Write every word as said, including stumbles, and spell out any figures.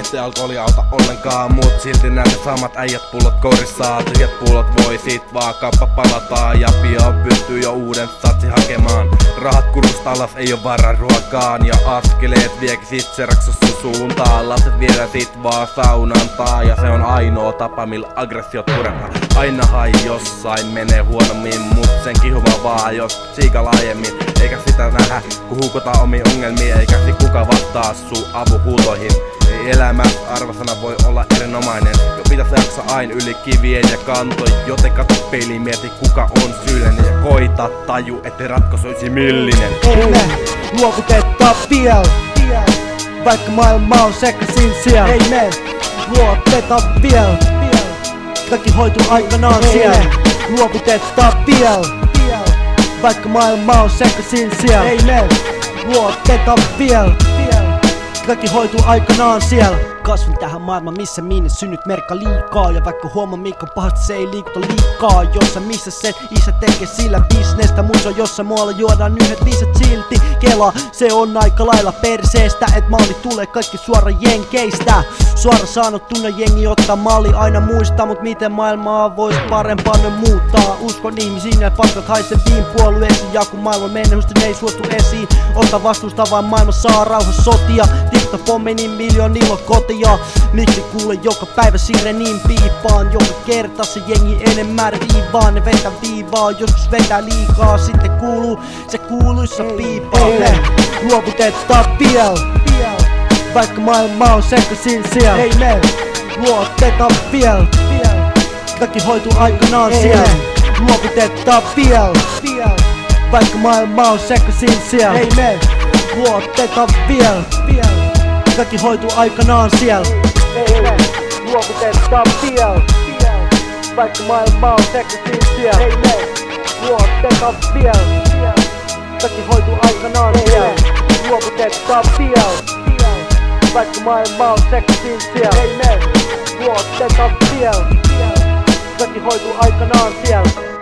ettei alkoholi auta ollenkaan. Mut silti näitä samat äijät pullot kourissaan. Tyhjät pullot voi sit vaan kauppa palataan. Ja pian pystyy jo uuden satsi hakemaan. Rahat kurkusta alas ei oo varaa ruokaan. Ja askeleet viekin sit se raksassa suuntaan. Lapset viedään sit vaan saunantaa. Ja se on ainoa tapa millä aggressiot puretaan. Ainahan jossain menee huonommin, mut sen kihuva vaan jos siika laajemmin. Eikä sitä nähdä kun huukotaan omiin ongelmiin. Eikä sit kuka vastaa sun avuhuutoihin. Elämä arvosana voi olla erinomainen. Jo pitäis jaksa aina yli kivien ja kantojen. Joten katso peiliin, mieti kuka on syyllinen. Ja koita taju, ettei ratkaisu olisi millinen. Ei me luovuteta viel, vaikka maailma on sekaisin siellä. Ei me luovuteta viel, kaikki hoituu aikanaan siellä. Luovuteta viel, vaikka maailma on sekaisin siellä. Ei me luovuteta viel, kaikki hoituu aikanaan siellä. Kasvin tähän maailmaan missä minne synnyt merkka liikaa. Ja vaikka huomaa mikä pahasti se ei liikuta liikaa. Jossa missä sen isä tekee sillä bisnestä. Mut se on jossa muualla juodaan yhdet viiset silti. Kela se on aika lailla perseestä. Et malli tulee kaikki suora jenkeistä. Suora sanottuna jengi ottaa malli aina muistaa. Mut miten maailmaa vois parempaan ne muuttaa. Uskon ihmisiin ja paskat haise viin puolueisiin. Ja kun maailman mennehusten ei suostu esiin. Ota vastuusta vaan maailma saa rauhassa sotia. Tiktopommi niin miljoonilla kotia. Miksi kuule joka päivä sirenin piipaan. Joka kerta se jengi enemmän riivaa. Ne vetää viivaa, joskus vetää liikaa. Sitten kuuluu se kuuluissa piipaa. Me luovutetaan viel, vaikka maailma on sekaisin siellä. Ei me luovutetaan viel, kaikki hoituu aikanaan siellä. Luovutetaan viel, vaikka maailma on sekaisin siellä. Ei me luovutetaan viel, kaikki hoituu aikanaan siellä. Ei me luovutetaan viel, vaikka maailma on sekaisin siellä. Ei me luovutetaan viel, kaikki hoituu aikanaan siellä. Luovutetaan viel, vaikka maailma on sekaisin siellä. Ei me luovutetaan viel, kaikki hoituu aikanaan siellä.